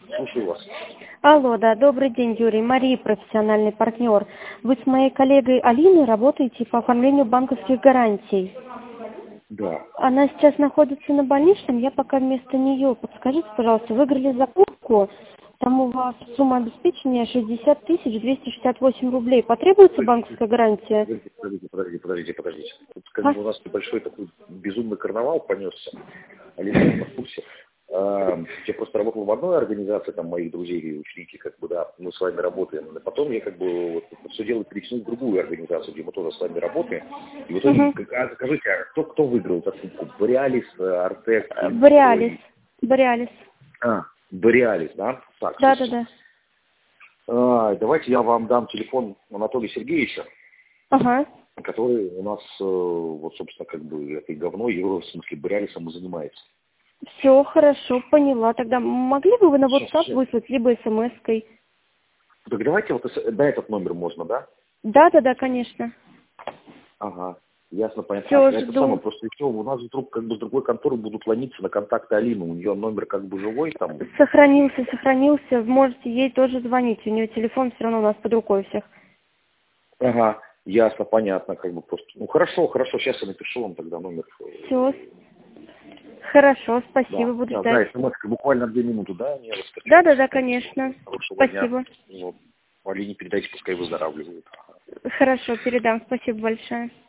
Слушаю вас. Алло, да, добрый день, Юрий. Мария, профессиональный партнер. Вы с моей коллегой Алиной работаете по оформлению банковских гарантий. Да. Она сейчас находится на больничном, я пока вместо нее. Подскажите, пожалуйста, выиграли закупку, там у вас сумма обеспечения 60 268 рублей. Потребуется банковская гарантия? Подождите. Тут как А? бы у нас небольшой такой безумный карнавал понесся. Алина в курсе. Я просто работал в одной организации, там моих друзей и ученики, как бы, да, мы с вами работаем. А потом я как бы вот, это все дело перетянул в другую организацию, где мы тоже с вами работаем. И в итоге, скажите, а кто выиграл закупку? Бориалис, Артек? Бориалис. Бориалис, да? Так, Да. давайте я вам дам телефон Анатолия Сергеевича, Ага. который у нас, вот, собственно, как бы этой говной, в смысле, Бориалисом и занимается. Все, хорошо, поняла. Тогда могли бы вы на WhatsApp выслать, либо смс-кой? Так давайте вот на этот номер можно, да? Да, конечно. Ага, ясно, понятно. Все, Это жду. самое, просто все, у нас вдруг как бы с другой конторы будут ломиться на контакты Алины, у нее номер как бы живой там. Сохранился. Можете ей тоже звонить. У нее телефон все равно у нас под рукой у всех. Ага, ясно, понятно, как бы просто. Ну хорошо, сейчас я напишу вам тогда номер. Все. Хорошо, спасибо, буду ждать. Да, смс буквально 2 минуты, да? Да, конечно. Хорошего Спасибо. дня. Вот. Алине передайте, пускай выздоравливает. Хорошо, передам. Спасибо большое.